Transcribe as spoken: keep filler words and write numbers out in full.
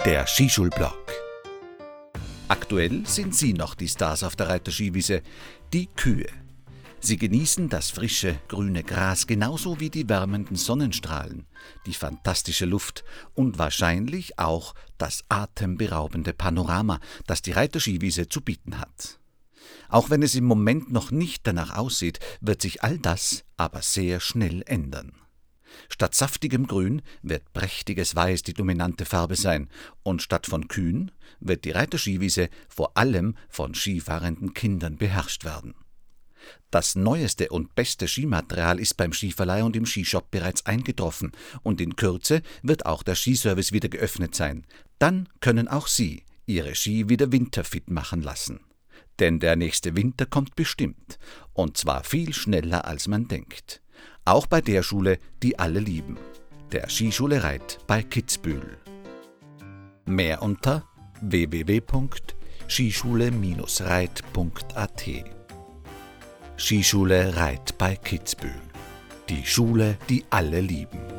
Der Skischulblog. Aktuell sind sie noch die Stars auf der Reiterskiwiese, die Kühe. Sie genießen das frische, grüne Gras genauso wie die wärmenden Sonnenstrahlen, die fantastische Luft und wahrscheinlich auch das atemberaubende Panorama, das die Reiterskiwiese zu bieten hat. Auch wenn es im Moment noch nicht danach aussieht, wird sich all das aber sehr schnell ändern. Statt saftigem Grün wird prächtiges Weiß die dominante Farbe sein und statt von Kühen wird die Reiterskiwiese vor allem von skifahrenden Kindern beherrscht werden. Das neueste und beste Skimaterial ist beim Skiverleih und im Skishop bereits eingetroffen und in Kürze wird auch der Skiservice wieder geöffnet sein. Dann können auch Sie Ihre Ski wieder winterfit machen lassen. Denn der nächste Winter kommt bestimmt und zwar viel schneller als man denkt. Auch bei der Schule, die alle lieben, der Skischule Reit bei Kitzbühel. Mehr unter w w w punkt skischule reit punkt a t. Skischule Reit bei Kitzbühel. Die Schule, die alle lieben.